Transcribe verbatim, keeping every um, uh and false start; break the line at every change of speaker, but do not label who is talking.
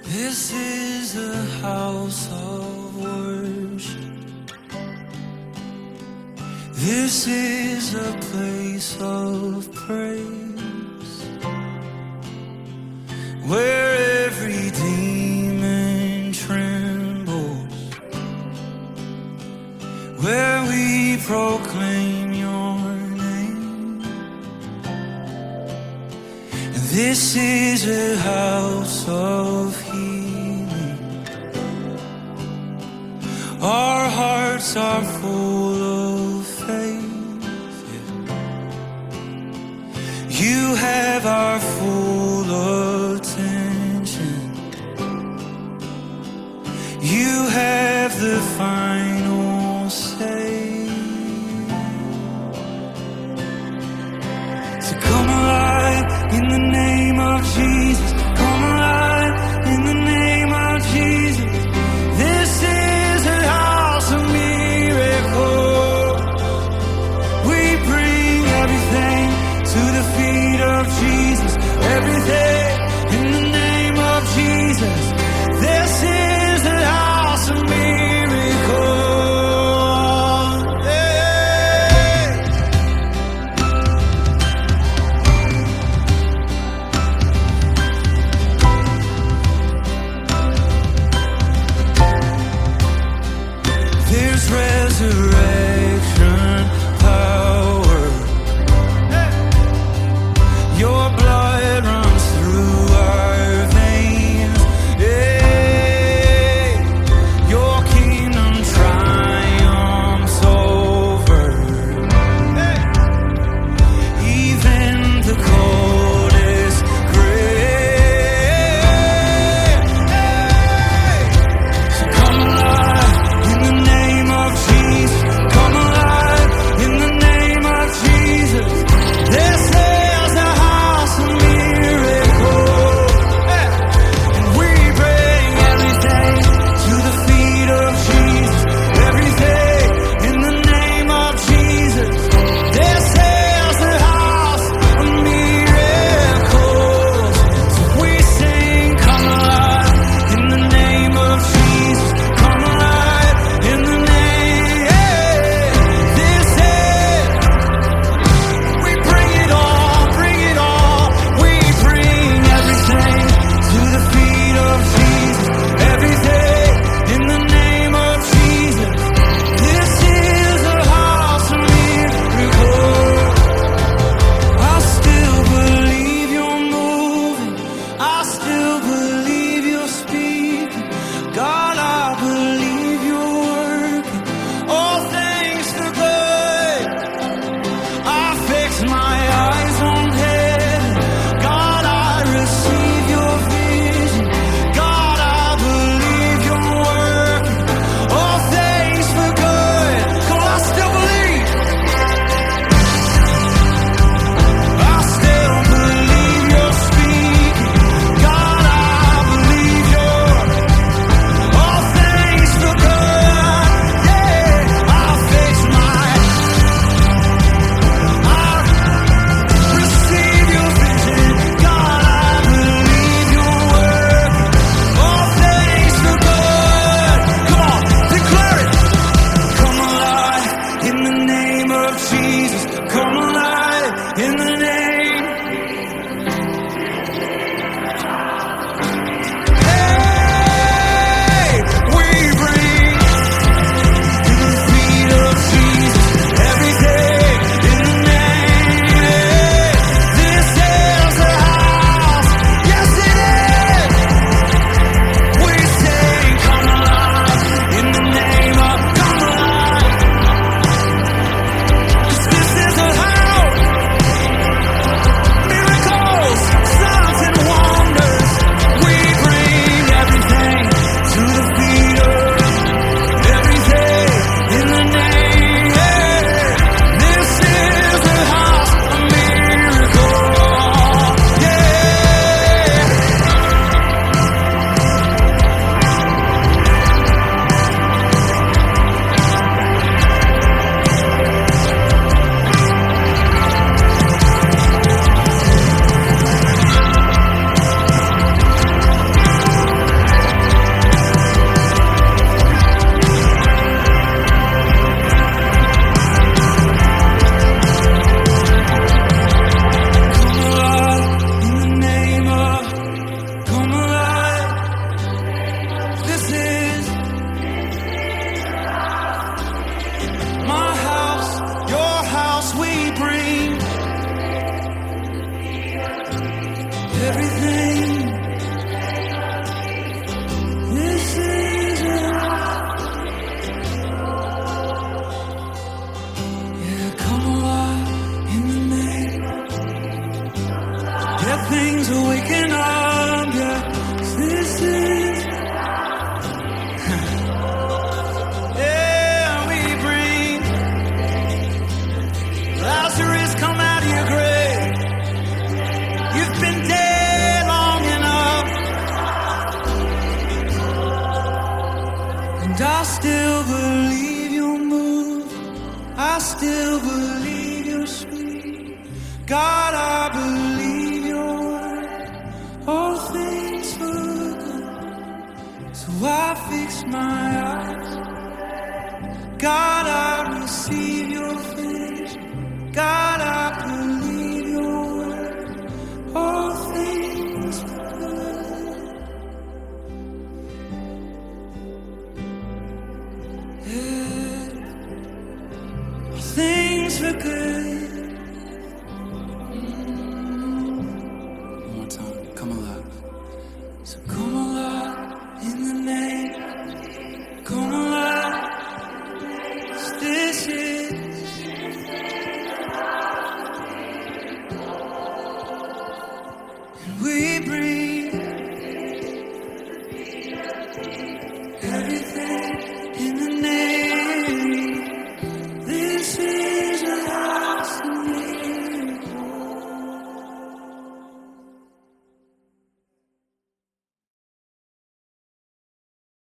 This is a house of worship. This is a place of praise, where every demon trembles, where we proclaim your name. And this is a house of healing. Our hearts are full of faith. You have our full attention. You have the final say. So come alive in the name of Jesus. Come alive in the name of Jesus. This is a house of miracles. We bring everything to the feet of Jesus. Everything in the name of Jesus. This is a house of miracles. Hey. There's resurrection power. Your blood runs through our veins. Yeah. Your kingdom triumphs over. Hey. Even the coldest grave. Hey. So come alive in the name of Jesus. Come alive in the name of Jesus. This is a house of miracles. Hey. And we bring everything to the feet of Jesus. Everything in the name of Jesus. This is a house of miracles. So we sing, come alive in the name of Jesus. Come alive in the name. This is, we bring it all, bring it all. We bring everything to the feet of Jesus. Everything in the name of Jesus. This is a house of miracles. I still believe you're moving. I still believe you're speaking. God, I believe you're working all things for good. I fix my eyes on heaven. God, I receive your vision. God, I believe you're working all things for good. Come on, I still believe. I still believe you're speaking. God, I believe you're all things for good. Yeah, I'll fix my I Dead things are waking up, yeah. This is yeah, we bring Lazarus, come out of your grave. You've been dead long enough, and I still believe you'll move. I still believe you're sweet. God, I believe your word. All things for good. So I fix my eyes. God, I receive your vision. God,